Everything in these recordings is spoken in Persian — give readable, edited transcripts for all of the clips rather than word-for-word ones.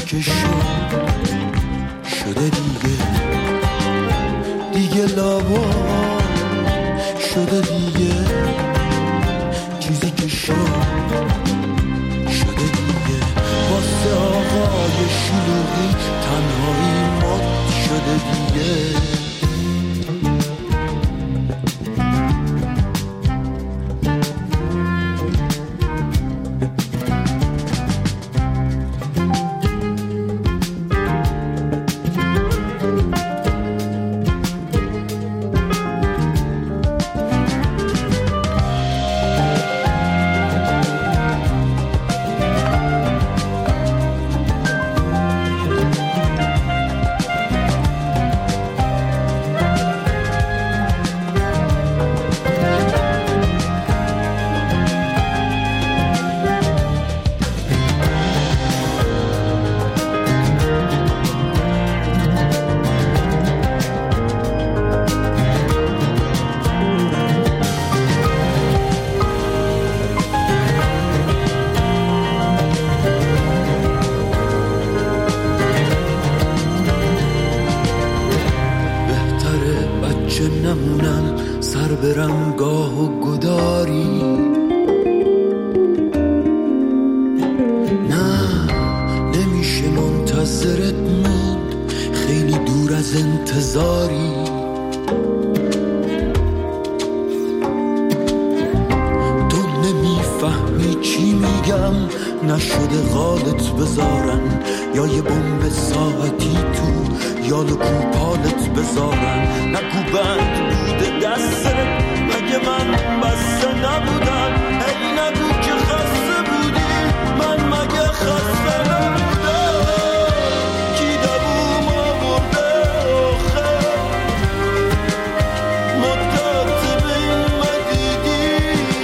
که شده دیگه لابا شده دیگه، چیزی که شده دیگه، واسه آقای شلوغی تنهایی مات شده دیگه. نشده غالت بذارن یا یه بمب ساعتی تو یال کوپالت بذارن، نگو بند بوده دستت مگه من بسته نبودم، ای نگو که خسته بودی من مگه خسته نبودم، کی دووم آورده آخه مدت به این مدیدی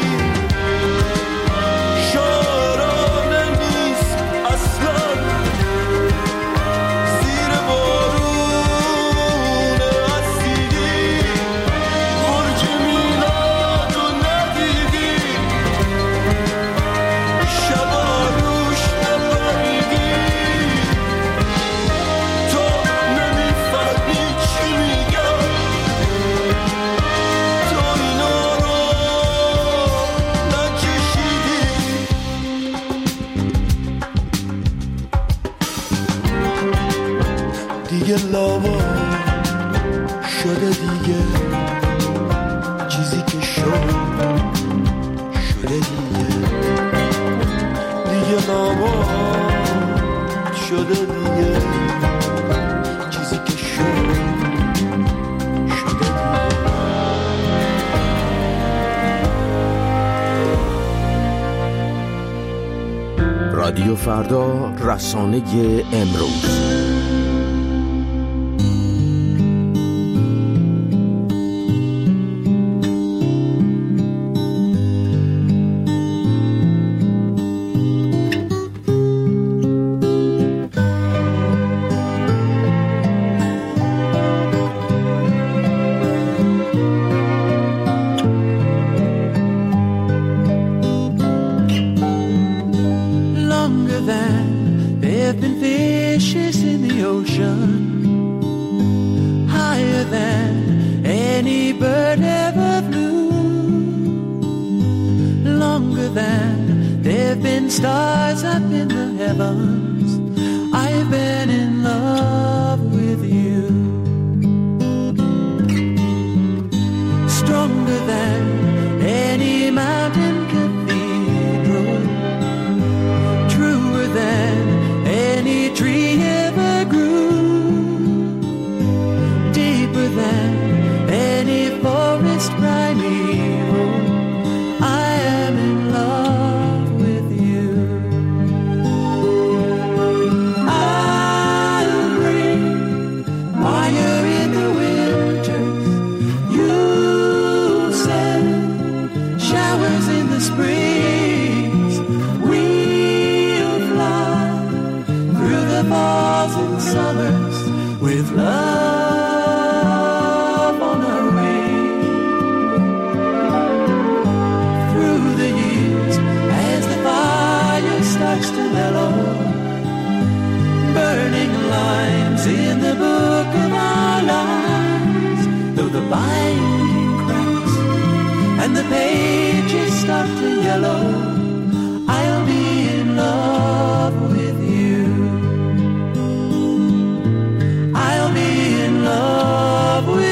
دیگه لابا شده دیگه، چیزی که شده دیگه، دیگه لابا شده دیگه، چیزی که شده دیگه. رادیو فردا، رسانه امروز. lines in the book of our lives, though the binding cracks and the pages start to yellow, I'll be in love with you. I'll be in love with you.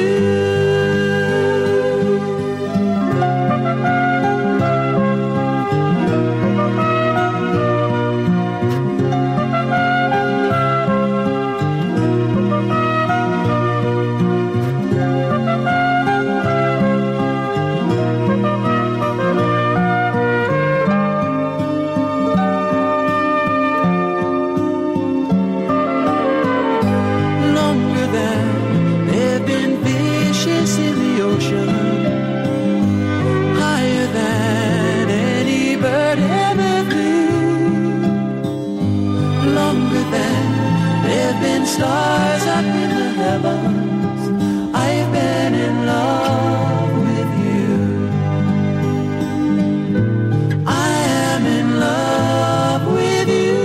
Stars up in the heavens, I've been in love with you. I am in love with you.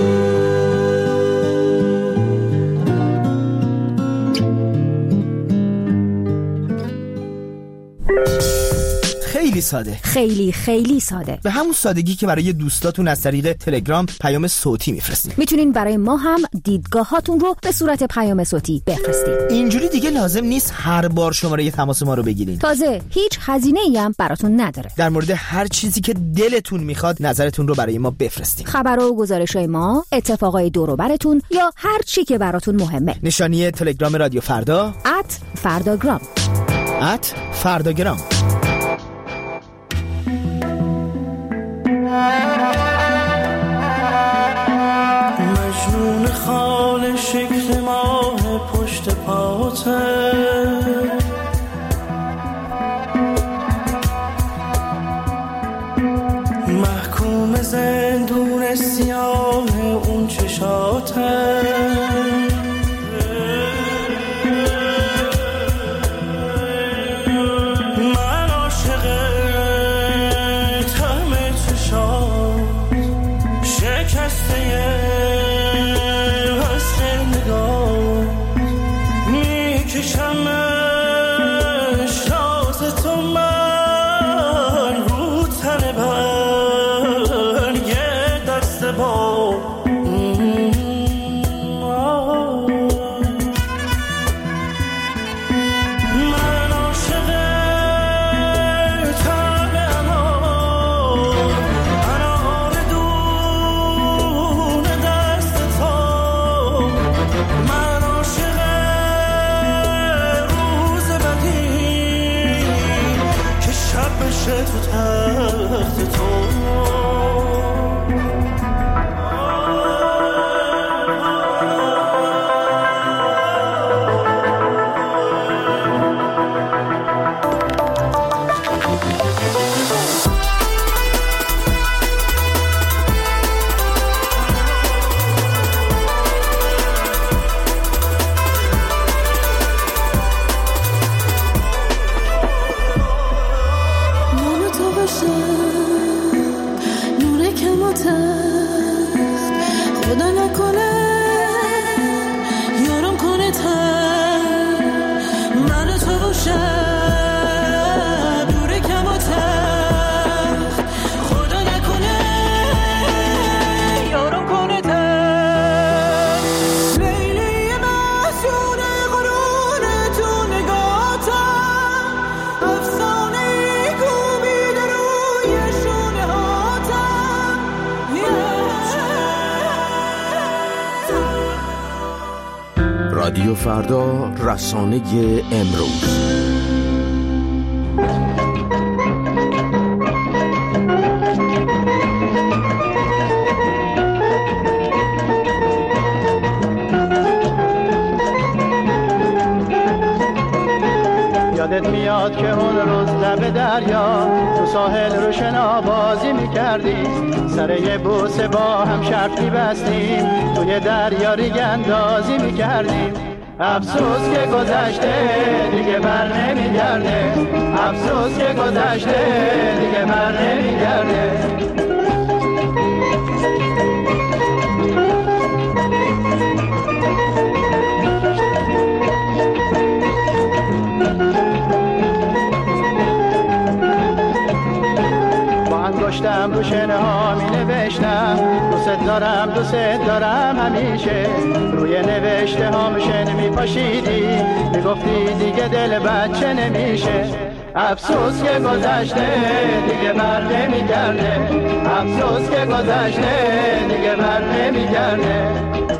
خیلی ساده، خیلی ساده. به همون سادگی که برای دوستاتون از طریق تلگرام پیام صوتی میفرستین. میتونین برای ما هم دیدگاهاتون رو به صورت پیام صوتی بفرستین. اینجوری دیگه لازم نیست هر بار شماره تماس ما رو بگیرین. تازه هیچ هزینه‌ای هم براتون نداره. در مورد هر چیزی که دلتون میخواد نظرتون رو برای ما بفرستین. خبر و گزارش‌های ما، اتفاقای دور و براتون یا هر چی که براتون مهمه. نشانی تلگرام رادیو فردا @فرداگرام. @فرداگرام. مجنون خال شکل ماه پشت پاته، محکوم زندون سیاه اون چشاته، من عاشق طعم چشات شکسته حسن نگاه، میکشمش راز تو من رو تن برگ دست با من عاشق طعم انار دون دست تو، من عاشق روز بدی که شب بشه تو تخت تو. خدا نکنه یارم کنه تر من تو باشم دور کم و تخت، خدا نکنه یارم کنه تر. لیلی محسون قرون تو نگاتم، افسانه کوبیده روی شونه هاتم. رادیو فردا، رسانه امروز. یادت میاد که اون روز لب دریا تو ساحل رو شنا بازی میکردی، سر یه بوسه با هم شرط میبستیم، توی دریا ریگ اندازی میکردیم. افسوس که گذشته دیگه بر نمیگرده، افسوس که گذشته دیگه بر نمیگرده. انگشتم رو شنه ها می نوشتم دوست دارم همیشه. روی نوشته ها شنه می پاشیدی می گفتی دیگه دل بچه نمیشه. افسوس که گذشته دیگه بر نمیگرده، افسوس که گذشته دیگه بر نمیگرده.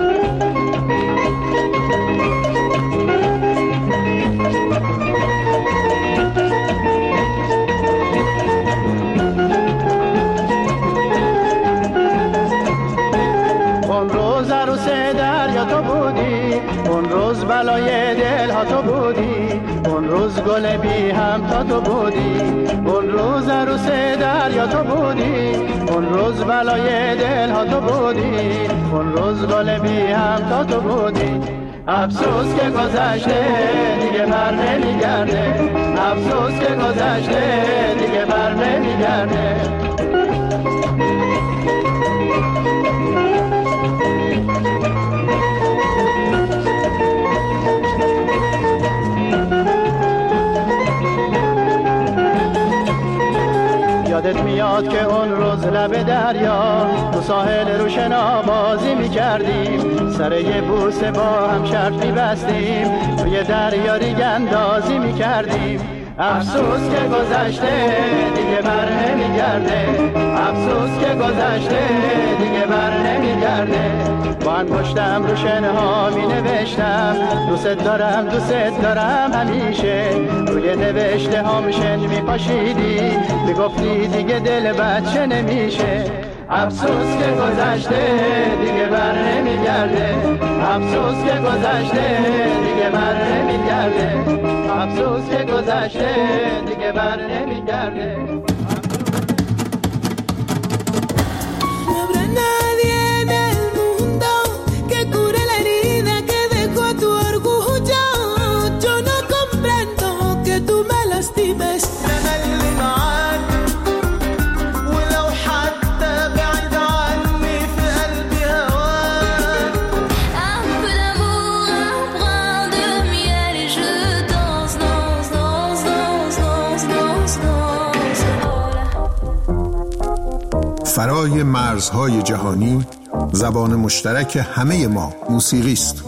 تو بودی اون روز بلای دل ها تو بودی، اون روز گل بی هم تا تو بودی، اون روز عروس دریا تو بودی، اون روز بلای دل ها تو بودی، اون روز گل بی هم تا تو بودی. افسوس که گذشته دیگه بر نمیگرده، افسوس که گذشته دیگه بر نمیگرده. یادت میاد که اون روز لب دریا تو ساحل روشنا بازی میکردیم، سر یه بوسه با هم شرط میبستیم، توی دریا ریگ اندازی میکردیم. افسوس که گذشته دیگه بر نمیگرده، افسوس که گذشته دیگه بر نمیگرده. با انگشتم رو شنه ها می نوشتم دوست دارم همیشه. روی نوشته ها شن می پاشیدی می گفتی دیگه دل بچه نمیشه. افسوس که گذشته دیگه بر نمیگرده، افسوس که گذشته دیگه بر نمیگرده، افسوس که گذشته دیگه بر نمیگرده. فرای مرزهای جهانی زبان مشترک همه ما موسیقی است.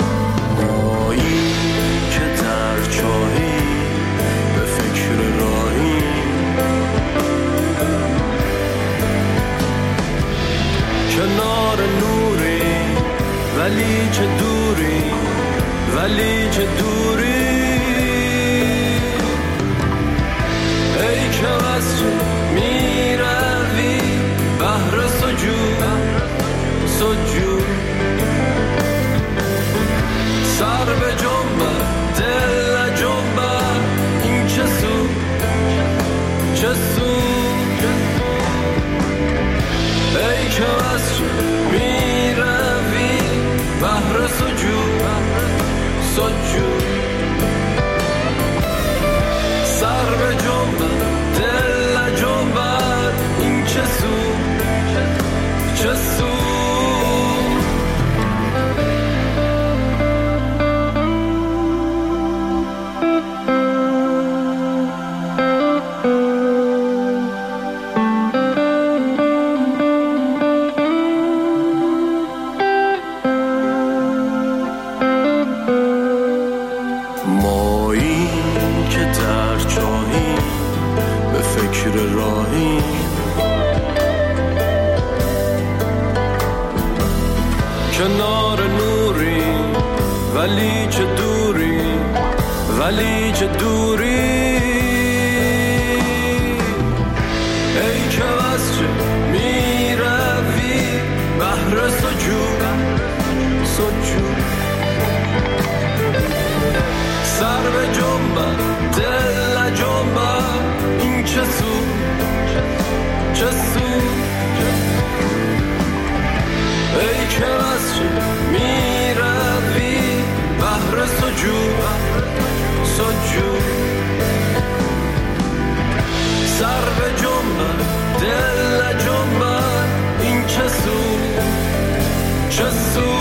که در چاهی به فکر راهی ما این که در چاهی به فکر راهی، کنار نوری ولی چه دوری، ولی چه دوری. ای که از چه می روی بحر سجود، سجود سر به جنبه دل جنبه، این چه سو، چه سو. ای که از چه می روی بحر سجود، سجود سر به جنبه دل جنبه، این چه سو، چه سو.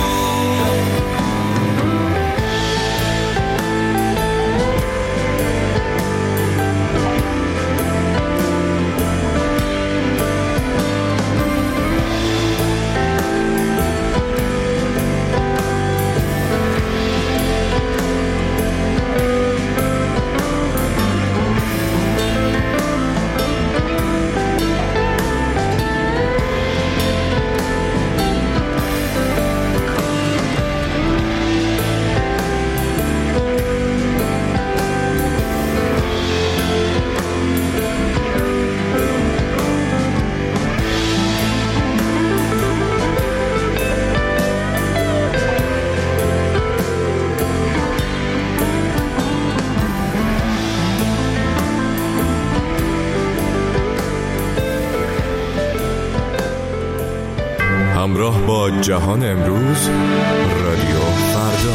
همراه با جهان امروز، رادیو فردا.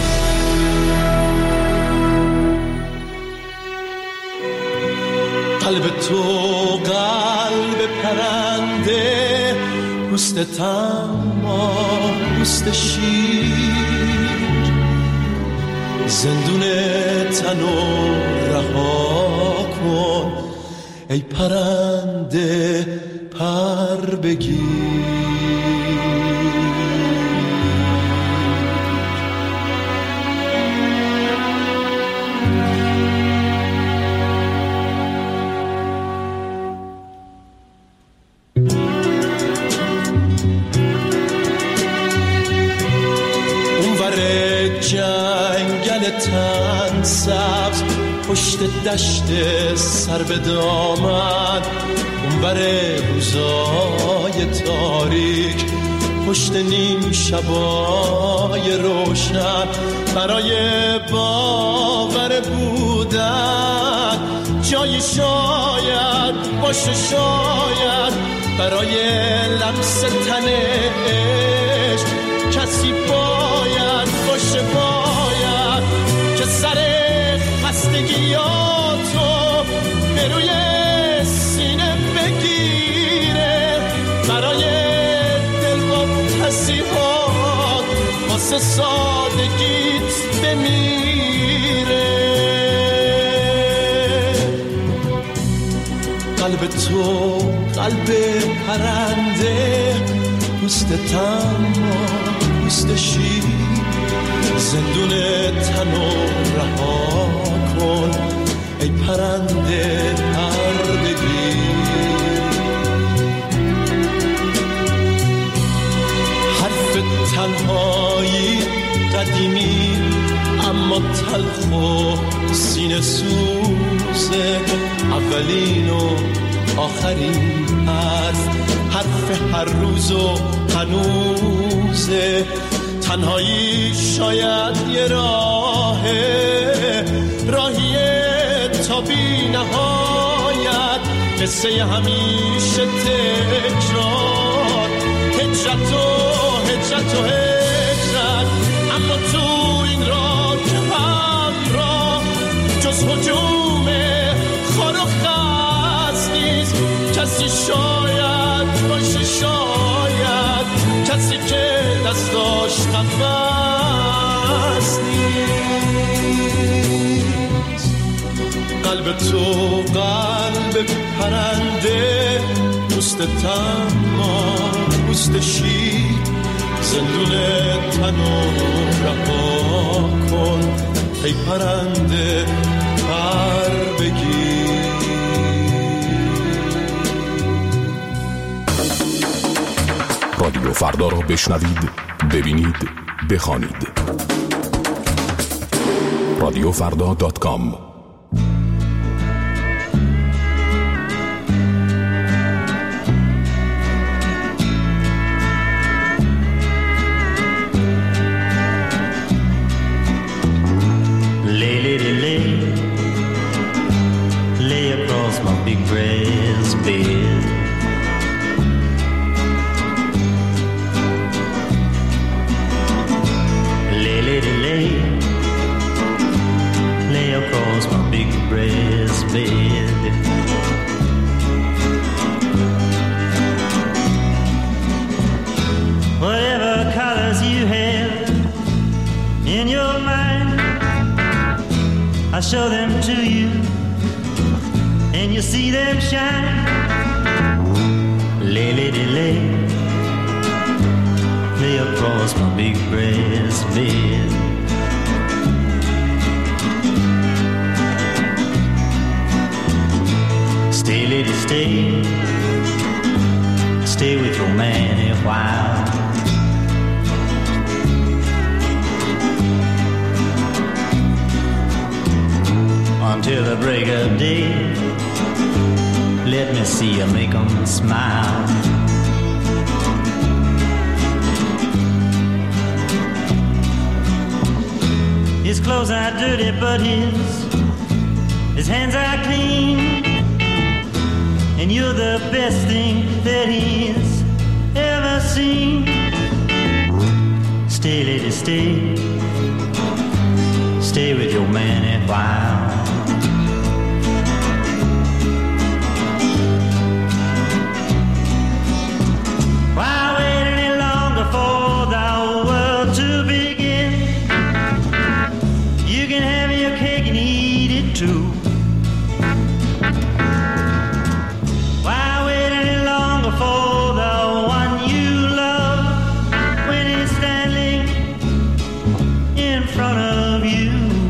قلب تو قلب پرنده، پوست تما پوست شیر، زندون تنو رها کن ای پرنده پر بگیر. جنگل تن سبز پشت دشت سر به دامن، اونور روزای تاریک پشت نیم شبای روشن، برای باور بودن جایی شاید باشه، شاید برای لمس تن عشق کسی باید باشه، باید که سر خستگیاتو به روی سینه بگیره، برای دلواپسی‌هات واسه سادگیت بمیره. قلب تو قلب پرنده، پوست تما پوست شیر، زندون تنو رها کن ای پرنده پر بگیر. حرف تنهایی قدیمی اما تلخ و سینه سوزه، اولین و آخرین حرف هر روز و هنوزه. تنهایی شاید یه راهیه تا بی نهایت، قصه همیشه تکرار، هجرت و هجرت، اما تو این راه همراه جز هجوم خار و خس نیست کسی، شاید باشه، شاید کسی که دستاش قفس نیست. قلب تو قلب پرنده، پوست تما پوست شیر، زندون تنو رها کن ای پرنده پر بگیر. رادیو فردا را بشنوید، ببینید، بخوانید. رادیوفردا.com. Lay across my big brass bed. Lay across my big brass bed. Whatever colors you have in your mind, I'll show them to you, and you see them shine. Lay, lady, lay, lay across my big brass bed. Stay, lady, stay, stay with your man a while. Until the break of day, let me see you make them smile. His clothes are dirty, but his hands are clean. And you're the best thing that he's ever seen. Stay, lady, stay, stay with your man a while. Why wait any longer for the world to begin? You can have your cake and eat it too. Why wait any longer for the one you love when he's standing in front of you?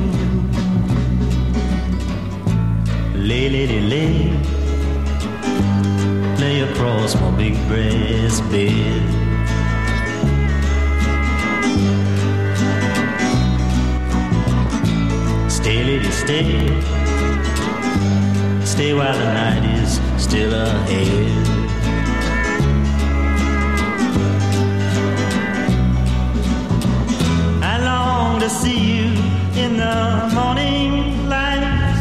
Lay, lady, lay, lay across my big brass bed. Stay, lady, stay, stay while the night is still ahead. I long to see you in the morning light.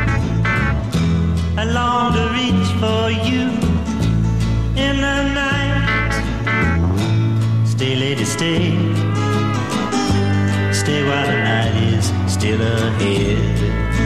I long to reach for you in the night. Stay, lady, stay, stay while the night is still ahead.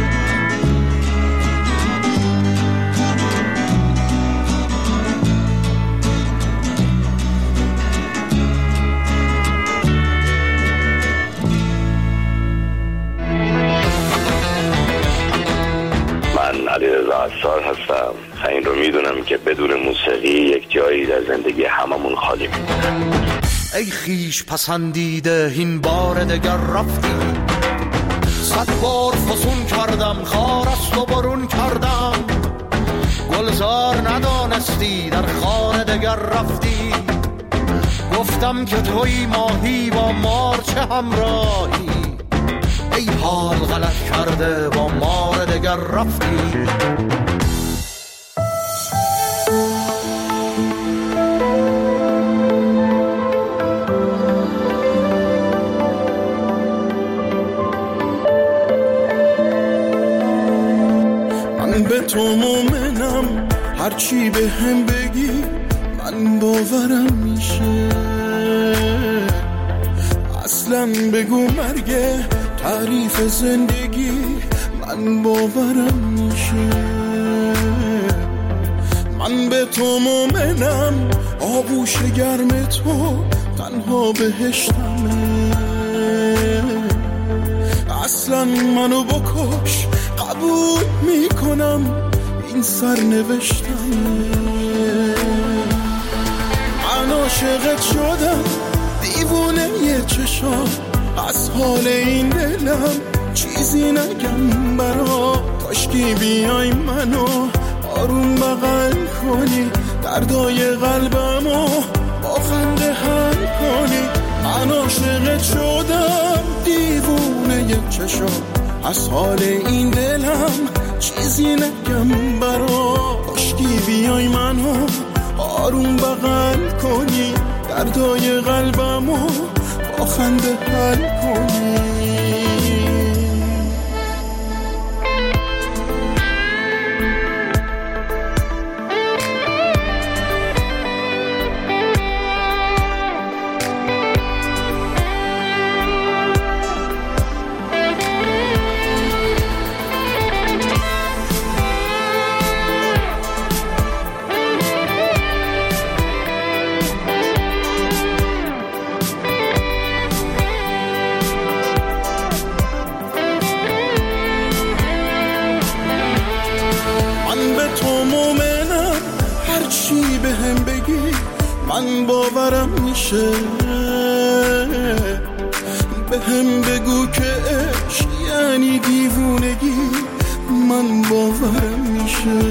علیرضا عصار هستم. این رو میدونم که بدون موسیقی یک جایی در زندگی هممون خالی میمونه. ای خیش پسندیده این بار دگر رفتی، 100 بار فسون کردم خار است و برون کردم، گلزار ندانستی در خانه دگر رفتی، گفتم که توی ماهی با مار چه همراهی، ای حال غلط کرده با مار دگر رفتی. من به تو مومنم، هرچی به هم بگی من باورم میشه، اصلا بگو مرگه تعریف زندگی من باورم میشه. من به تو مومنم، آغوش گرم تو تنها بهشتمه، اصلا منو بکش قبول میکنم این سرنوشتمه. من عاشقت شدم دیوونه یه چشام، از حال این دلم چیزی نگم برا، کاشکی بیای منو آروم بغل کنی، دردای قلبمو با خنده حل کنی. من عاشقت شدم دیوونه چشم، از حال این دلم چیزی نگم برا، کاشکی بیای منو آروم بغل کنی، دردای قلبمو با خنده حل کنی. من باورم میشه، به هم بگو که عشق یعنی دیوونگی، من باورم میشه.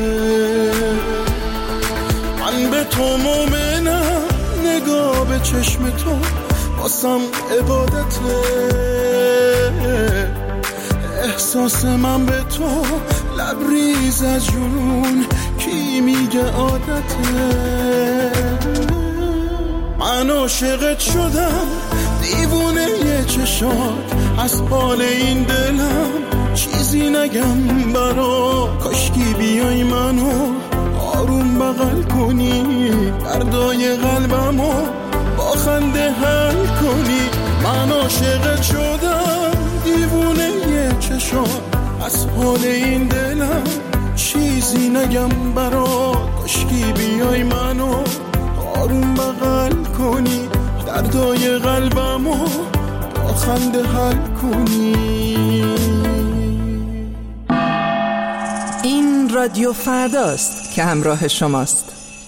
من به تو مومنم، نگاه به چشم تو واسم عبادته، احساس من به تو لبریز از جنون، کی میگه عادته. من عاشقت شدم دیوونه یه چشات، از حال این دلم چیزی نگم برا، کاشکی بیای منو آروم بغل کنی، دردای قلبمو با خنده حل کنی. من عاشقت شدم دیوونه یه چشات، از حال این دلم چیزی نگم برا، کاشکی بیای منو آروم بغل کنی، دردای قلبمو با خنده حل کنی. این رادیو فرداست که همراه شماست.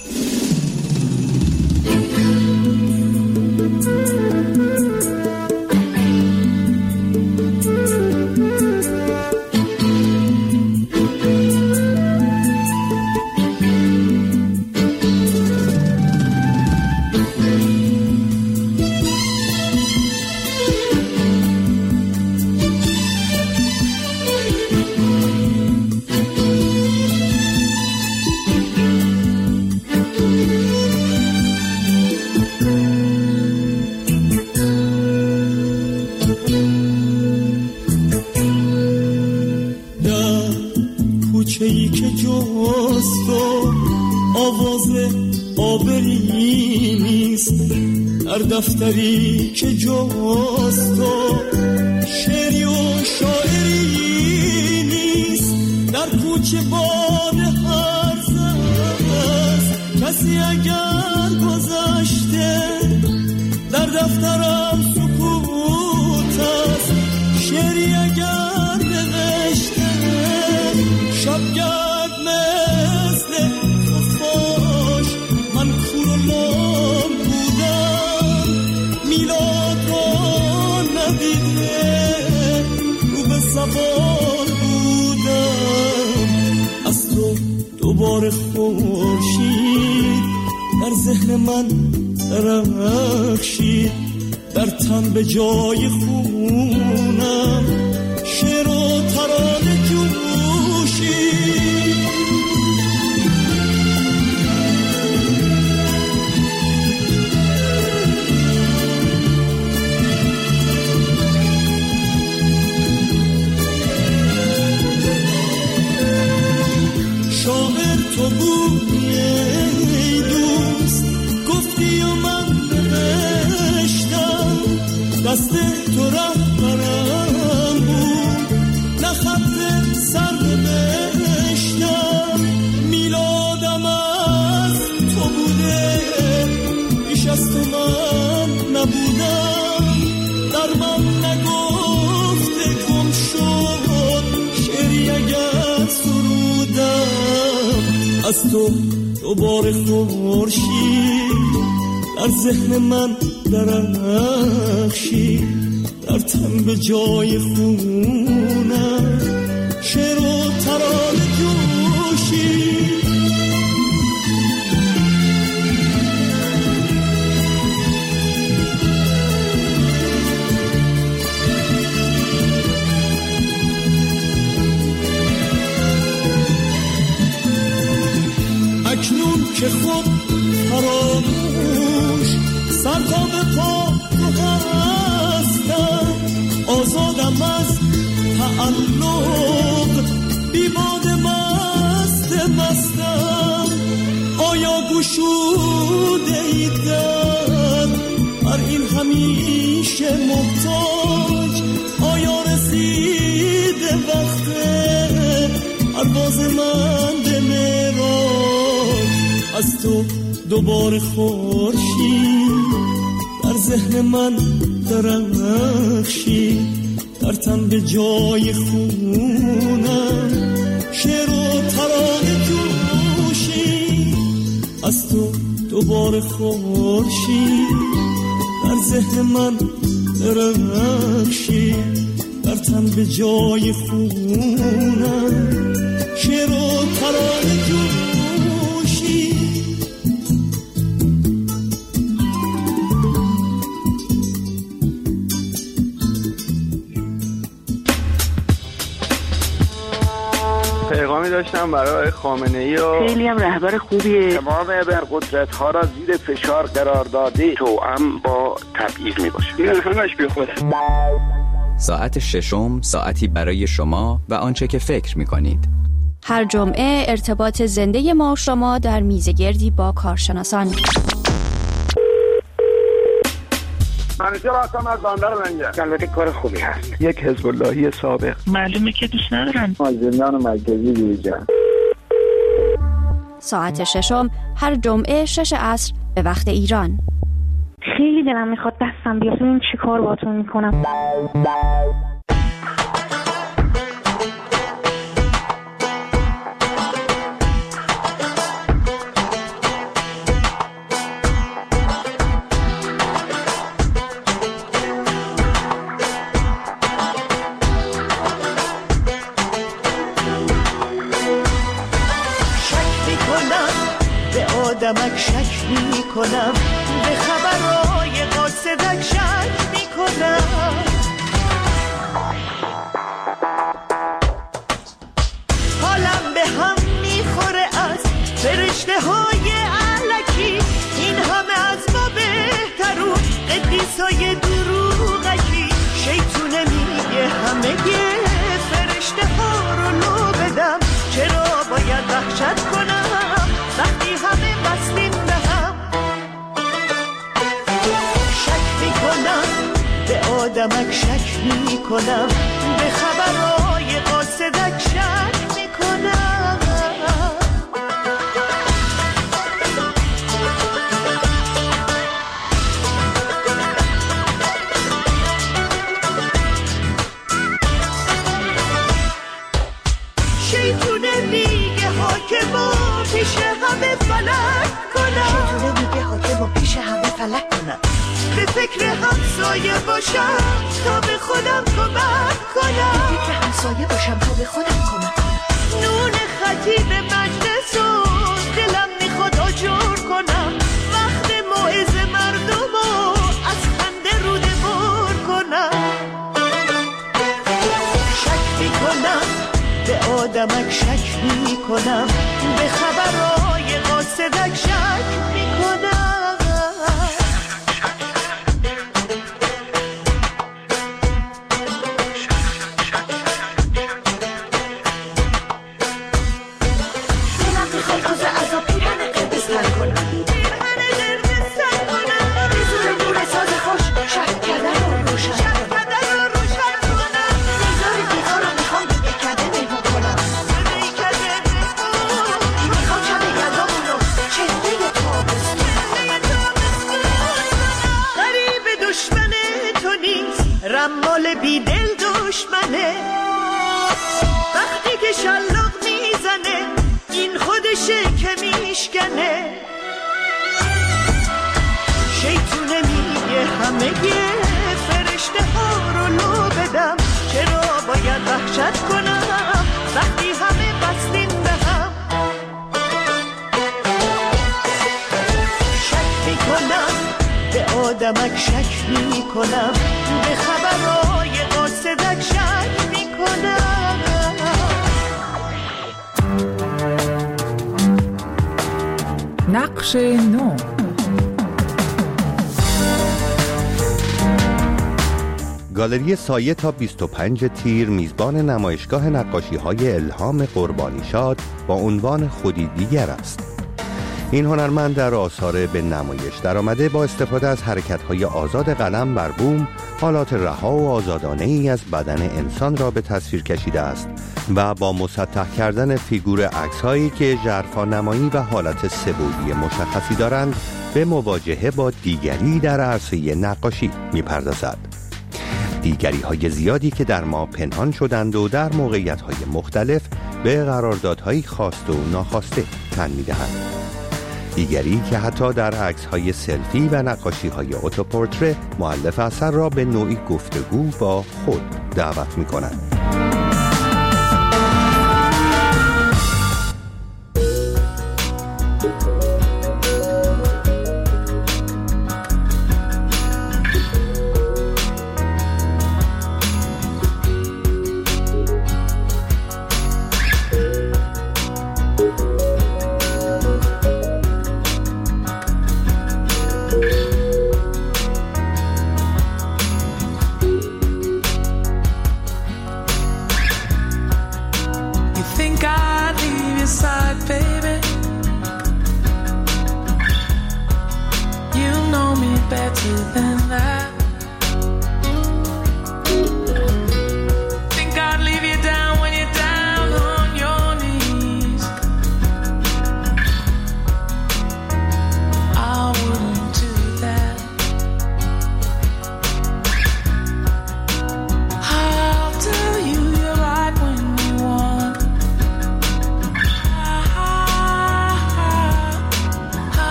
کوچه‌ای که جست و آواز آبری نیست، در دفتری که جست و شعری و شاعری نیست، در کوچه باد هرز است، کسی اگر گذشته در دفترم سکوت است، شعری اگر نوشته شبگرد مثل خفاش، من کور و لام بودم، میلاد را ندیده رو به سوال بودم. از تو دوباره خورشید در ذهن من درخشید، در تن به جای خونم شعر و ترانه جوشید. شاعر تو بودی ای دوست، گفتی و من نوشتم، دست تو رهبرم بود، نه خط سر نوشتم. میلادم از تو بوده، بیش از تو من نبودم، در من نگفته گم شد شعری اگر سرودم. از تو دوباره خورشید در ذهن من درخشید، در تن به جای خونم شعر و ترانه جوشی. اکنون که خود فراموش سر تا به پا تو هستم، آزادم از تعلق بیباد مستم. آیا گشوده ای در هر این همیشه محتاج؟ آیا رسیده وقت پرواز من به معراج؟ از تو دوباره خورشید در ذهن من درخشید، در تن به جای خونم شعر و ترانه جوشید. از تو دوباره خورشید در ذهن من درخشید، در تن به جای خونم شعر و ترانه جوشید. پیغامی داشتم برای خامنه‌ای و خیلی هم رهبر خوبیه. تمام ابرقدرت‌ها را زیر فشار قرار داده، توأم با تبعیض میباشه. این همش بیخوده. ساعت ششم ساعتی برای شما و آنچه که فکر می‌کنید. هر جمعه ارتباط زنده ما شما در میزگردی با کارشناسان. منیژه راستم از باندر منجه. البته کار خوبی هست. یک حزب اللهی سابق. معلومه که دوست ندارن. زندان مرکزی بیرجان. ساعت ششم هر جمعه 6 عصر به وقت ایران. خیلی دلم میخواد دستم بیاد ببینم چی کار باهاتون میکنم. آدمک شک می کنم، به خبرهای قاصدک شک می کنم. حالم به هم می خوره از فرشته های علکی، این همه از ما بهترون قدیسای دروغکی. شیطونه میگه همه فرشته ها رو لو بدم، چرا باید وحشت کنم وقتی همه بستیم به هم. شک میکنم به آدمک شک میکنم، به خبرهای قاصدک شک میکنم. شیطونه میگه حاکمو پیش همه فلک کنم. شیطونه میگه حاکمو پیش همه فلک کنم. به فکر همسایه باشم تا به خودم کمک کنم. به فکر همسایه باشم تا به خودم کمک کنم. نون خطیب مجلس و دلم میخواد آجر کنم. وقت موعظه مردمو از خنده روده بر کنم. شک میکنم به آدمک شک میکنم، به خبرهای قاصدک شک میکنم. دلم میخواد روز عذاب پیرهن قرمز تر کنم. به زور نور ساز خوش شک کردن رو روشن کنم. نگذار دیوار رو میخوام به کده مهمون کنم. میخوام شب یلدامون رو چهره تابستون. غریب دشمن تو نیست، رمال بیدل دشمنه. وقتی که شلاق میزنه این خودشه که میشکنه. شیطونه میگه همه فرشته ها رو عادت کنم وقتی همه بستیم به هم. شک میکنم به آدمک شک میکنم به خبرهای قاصدک شک میکنم. نقش نو. گالری سایه تا 25 تیر میزبان نمایشگاه نقاشی‌های الهام قربانی‌شاد با عنوان خودی دیگر است. این هنرمند در آثار به نمایش درآمده با استفاده از حرکت‌های آزاد قلم بر بوم حالات رها و آزادانه‌ای از بدن انسان را به تصویر کشیده است و با مسطح کردن فیگور عکس‌هایی که ژرفانمایی و حالت سه‌بعدی مشخصی دارند به مواجهه با دیگری در عرصه نقاشی می‌پردازد. دیگری‌های زیادی که در ما پنهان شدند و در موقعیت‌های مختلف به قراردادهای خواسته و ناخواسته تن می‌دهند. دیگری که حتی در عکس‌های سلفی و نقاشی‌های اتوپورتره مؤلف اثر را به نوعی گفتگو با خود دعوت می‌کنند.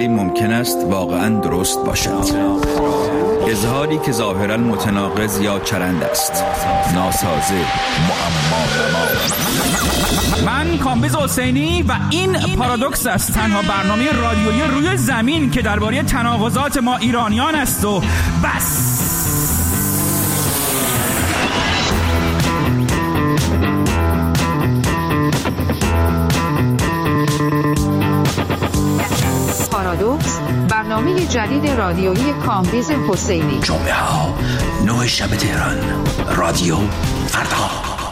ولی ممکن است واقعاً درست باشد. اظهاری که ظاهراً متناقض یا چرند است، ناسازه، معما. من کامبیز حسینی و این پارادوکس است، تنها برنامه رادیویی روی زمین که درباره تناقضات ما ایرانیان است و بس. پارادوکس، برنامه جدید رادیویی کامبیز حسینی. جمعه ها 9 شب تهران، رادیو فردا.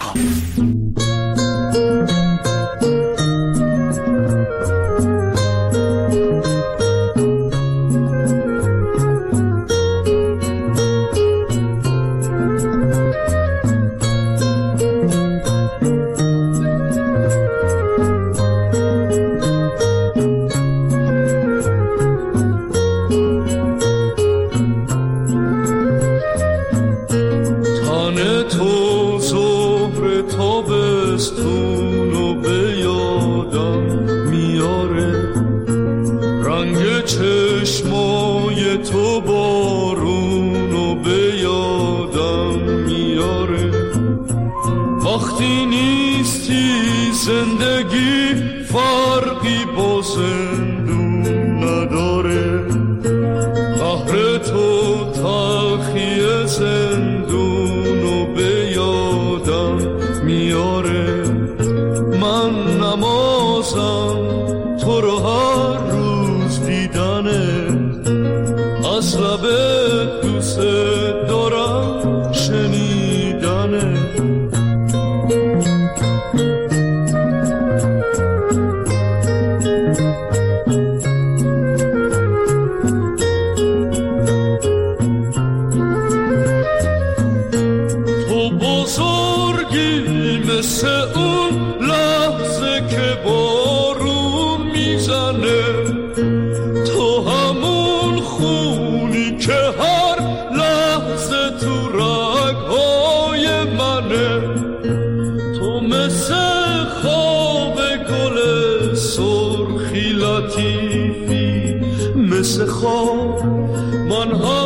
من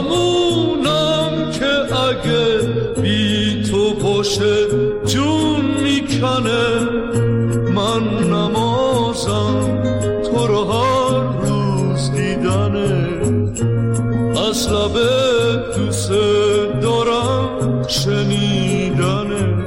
همونم که اگه بی تو باشه جون میکنه. من نمازم تو رو هر روز دیدنه، از لب دوست دارم شنیدنه.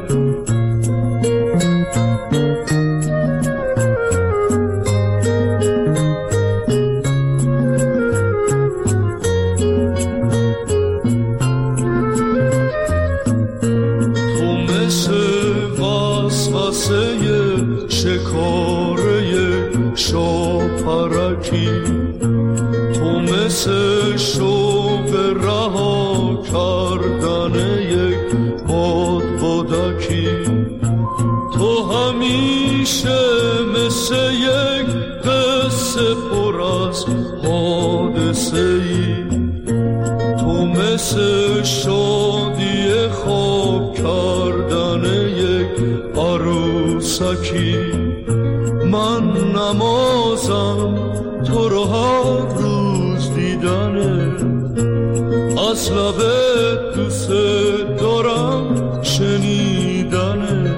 تو مثل شوق رها کردن یک بادکی، تو همیشه مثل یک قصه پر از حادثه ای، تو مثل شادی خواب کردن یک عروسکی. من نمازم تو رو هر روز دیدنه، از لب دوست دارم شنیدنه.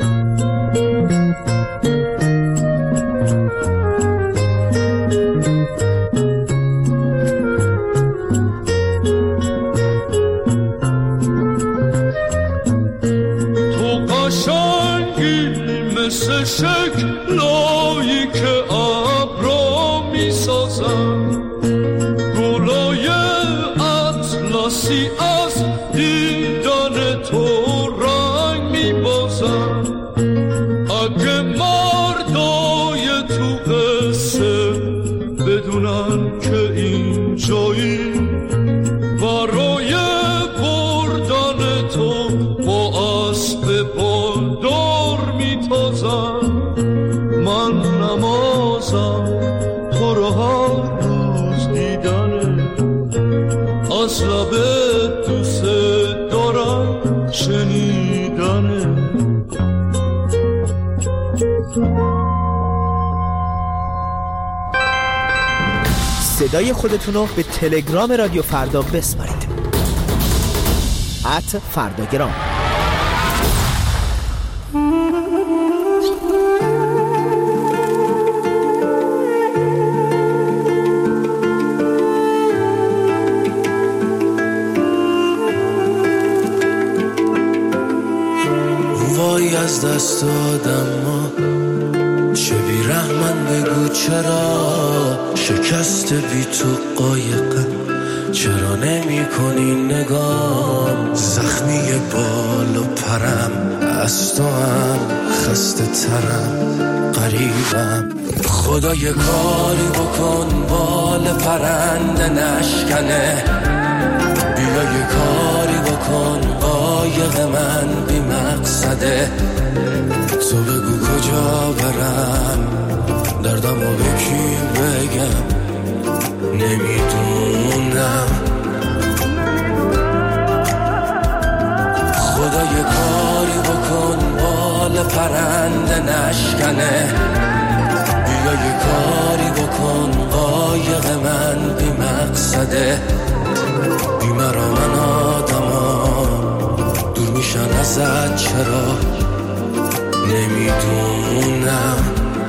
تو قشنگی مثل شکلایی که ابرا میسازن، گلای اطلسی از دیدن تو رنگ میبازن. اگه مردای تو قصه بدونن که این جایی برای بردن تو با اسب بالدار میتازن. من نمازم تو رو هر روز دیدنه، از لب دوست دارم شنیدنه. صدای خودتون رو به تلگرام رادیو فردا بسپارید. @فرداگرام. وای از دست دادم ما چه بی رحمن بگو چرا شکست بی تو قایقم چرا نمی کنی نگام زخمی بال و پرم از تو هم خسته ترم قریبم خدا یه کاری بکن بال پرنده نشکنه بیا یه کاری بکن قایق من بی مقصده تو بگو کجا برم دردمو به کی بگم نمیدونم خدا یه کاری بکن بال پرنده نشکنه بیا یه کاری بکن قایق من بی مقصده بی مرا من آدما دور میشن ازت چرا نمیدونم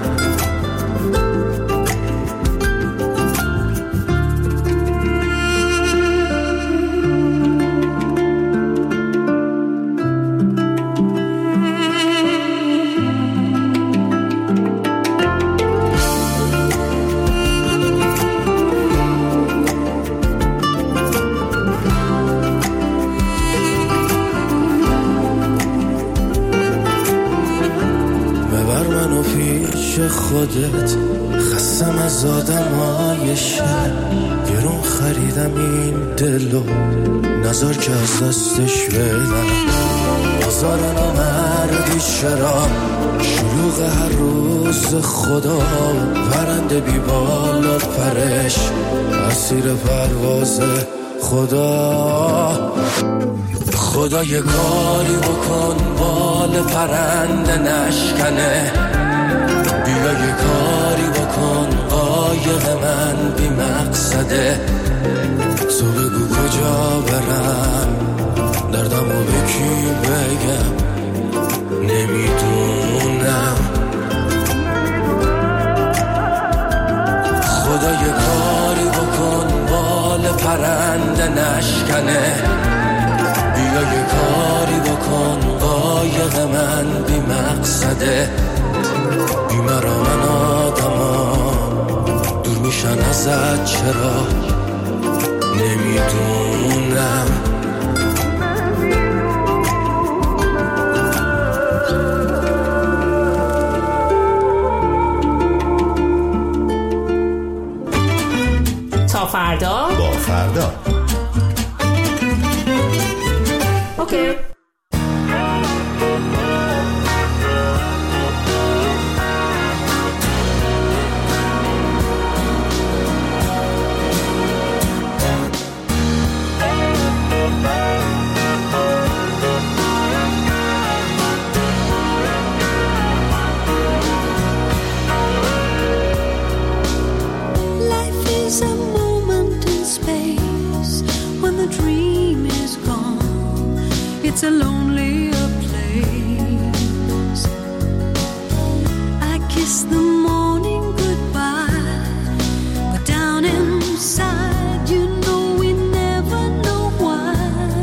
خودت خستم از آدمای شهر گرون خریدم این دلو نظر که از دستش بدم بازار نامردی چرا شلوغ هر روز خدا پرنده بی بال و پرش اسیر پرواز خدا خدا یه کاری بکن بال پرنده نشکنه بیا یه کاری بکن قایق من بی مقصده تو بگو کجا برم دردمو به کی بگم نمیدونم خدا یه کاری بکن بال پرنده نشکنه بیا یه کاری بکن قایق من بی مقصده بی مرا من آدما دور میشن ازت چرا نمیدونم تا فردا با فردا اوکی. It's a lonelier place. I kiss the morning goodbye, but down inside you know we never know why.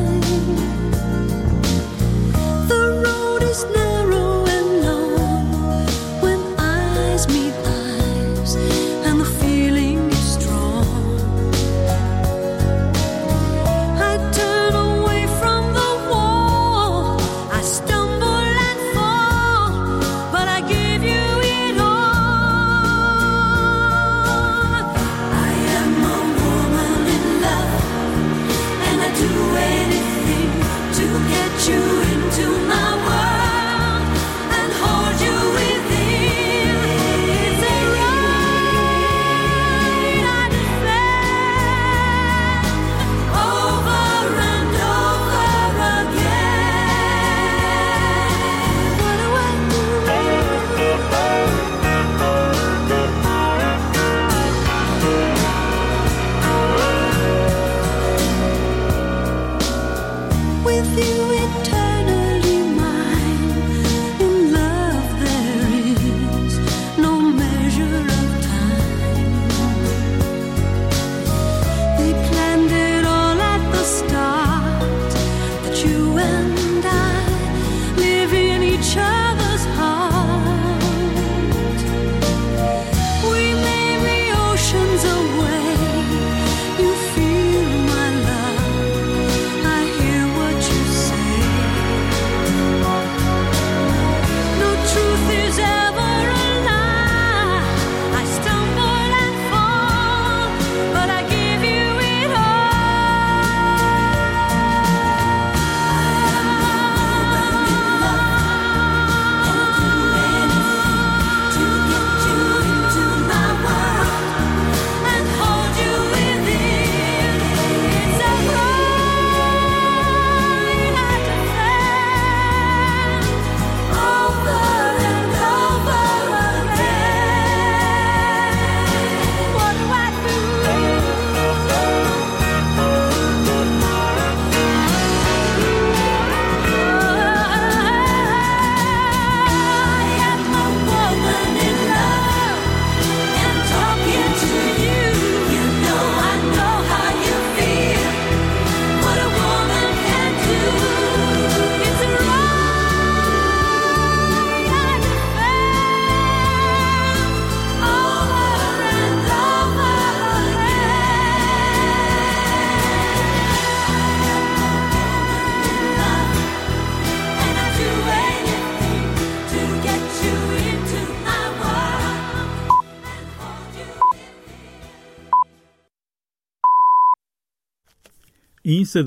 The road is narrow and long when eyes meet eyes and the feeling is strong. I turn away from the wall, I stumble and fall, but I give you it all. این